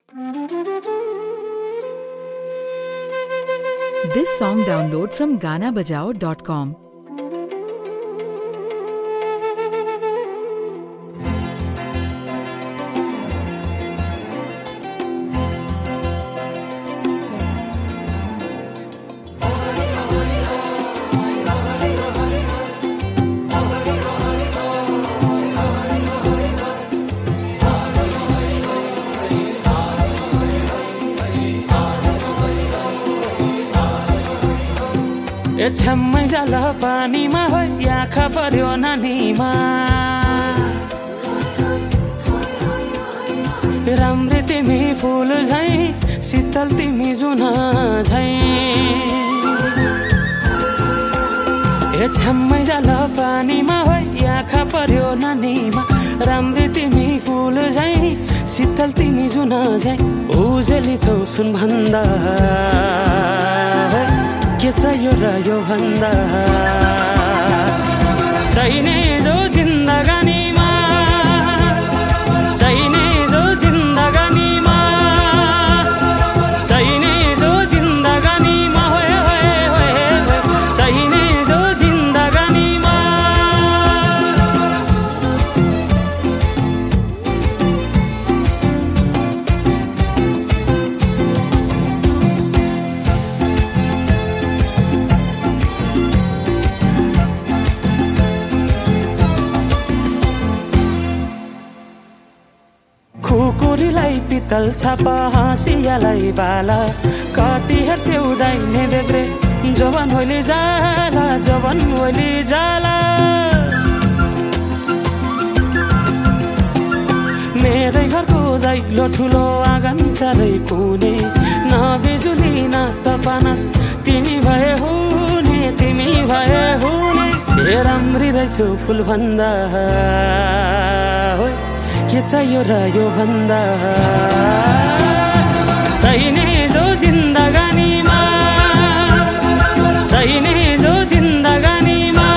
This song download from ganabajao.com. छम्मै जल पानीमा हो आँखा पर्यो नानीमा राम्री तिमी फुल झै शीतल तिमी जुन झै छम्मै जल पानीमा हो आँखा पर्यो नानीमा राम्री तिमी फुल झै शीतल तिमी जुन झै उजेली छौ सुन भन्दा के चाहियो र यो भन्दा चाहिने जो जिन्दगानीमा चाहिने जो जिन्दगानीमा चाहिने जो जिन्दगानीमा होए होए होए चाहिने जो जिन्दगानीमा खुकुरीलाई पितल छापा हाँसियालाई बाला कति हेर्छे उदाइने देब्रे जवान होली जाला जवान होली जाला मेरै घरको दैलो ठुलो आँगन चारै कुने न बिजुली न त पानस तिमी भए हुने तिमी भए हुने हे राम्री रहेछौ फुल भन्दा के चाहियो र यो भन्दा चाहिने जो जिन्दगानीमा चाहिने जो जिन्दगानीमा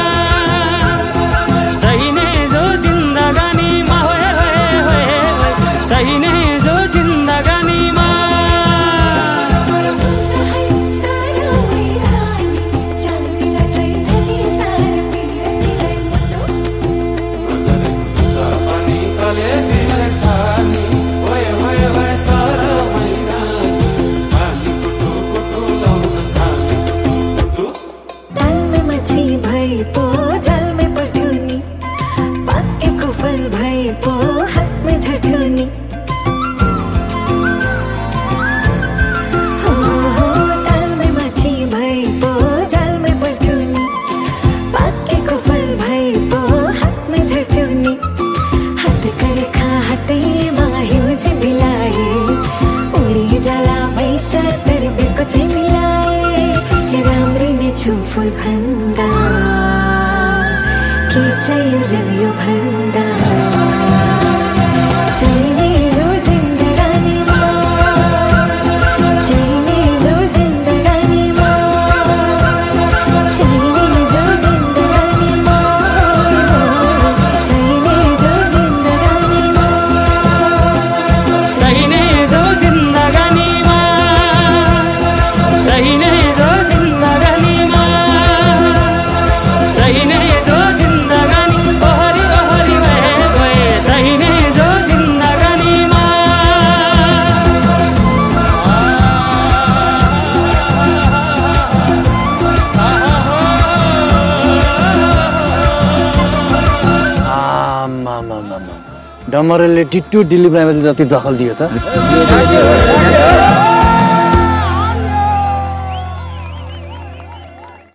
चाहिने जो जिन्दगानीमा होए होए होए चाहिने जो जिन्दगानीमा फुल भन्दा के चाहियो र यो भन्दा चाहिने जो जिन्दगानीमा चाहिने जो जिन्दगानीमा चाहिने जो जिन्दगानीमा चाहिने जो जिन्दगानीमा चाहिने जो जिन्दगानीमा चाहिने जो जिन्दगानीमा चाहिने जो जिन्दगानी ओहरी ओहरी भए भए चाहिने जो जिन्दगानीमा डमरेले टिट्टु दिलीप राईले जति दखल दियो त